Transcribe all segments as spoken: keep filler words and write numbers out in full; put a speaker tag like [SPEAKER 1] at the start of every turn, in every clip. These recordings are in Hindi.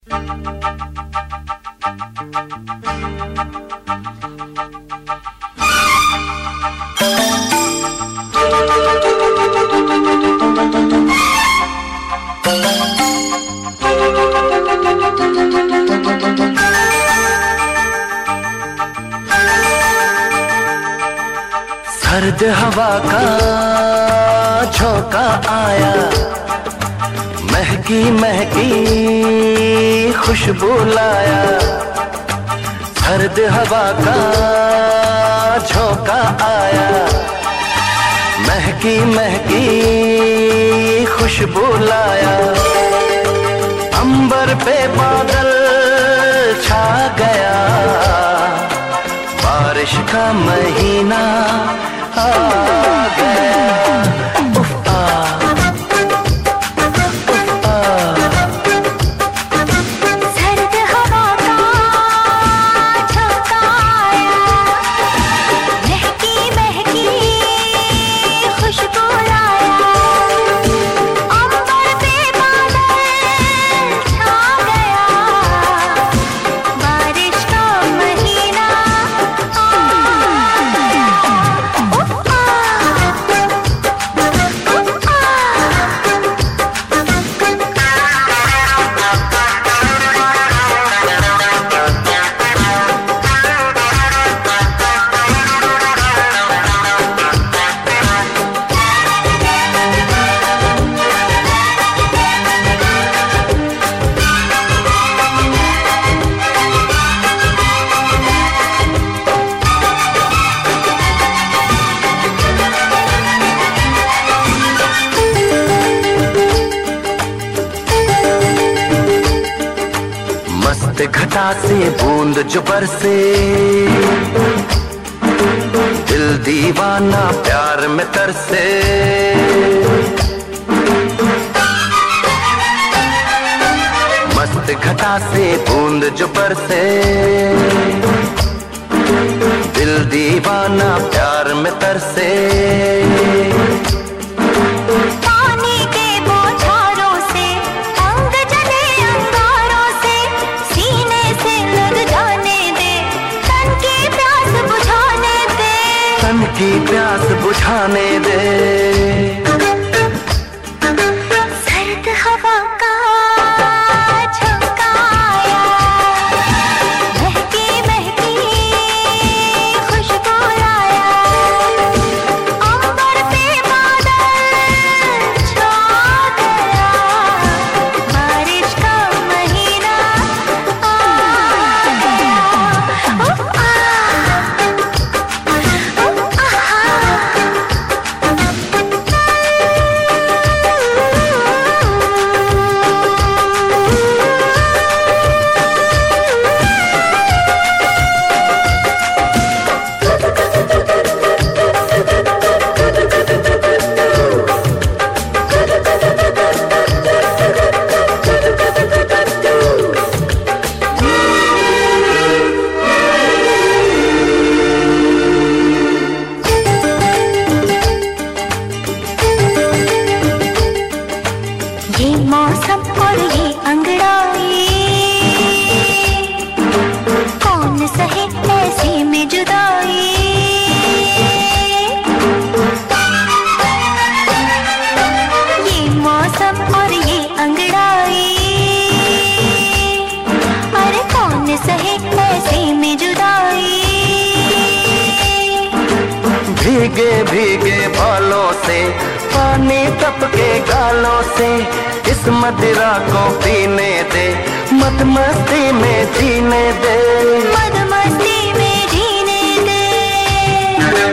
[SPEAKER 1] सर्द हवा का झोंका आया, महकी महकी खुशबू लाया। सर्द हवा का झोंका आया, महकी महकी खुशबू लाया। अंबर पे बादल छा गया, बारिश का महीना आ गया। उफ आ, उफ आ।
[SPEAKER 2] सर्द हवा का झोंका आया, महकी महकी खुशबू लाया। अंबर पे बादल छा गया, बारिश का महीना आ गया। उफ आ, उफ आ।
[SPEAKER 1] मस्त घटा से बूंद जो बरसे, दिल दीवाना प्यार में तरसे। मस्त घटा से बूंद जो बरसे, दिल दीवाना प्यार में तरसे।
[SPEAKER 2] पानी के बौछारों से अंग जले अंगारों से, सीने से लग जाने दे, तन की प्यास बुझाने दे।
[SPEAKER 1] तन की प्यास बुझाने दे।
[SPEAKER 2] सर्द हवा का झोंका आया, महकी महकी खुशबू लाया। अंबर पे बादल छा गया, बारिश का महीना आ गया। उफ आ, उफ आ। ये मौसम और ये अंगड़ाई, कौन सहे ऐसे में जुदाई। ये मौसम और ये अंगड़ाई, अरे कौन सहे ऐसे में जुदाई।
[SPEAKER 1] भीगे भीगे बालों से, पानी टपके गालों से, इस मदिरा को पीने दे, मत मस्ती में जीने दे।
[SPEAKER 2] मद मस्ती में जीने दे।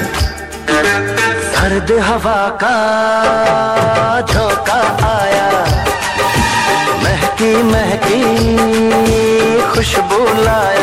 [SPEAKER 1] सर्द हवा का झोंका आया, महकी महकी खुशबू लाया।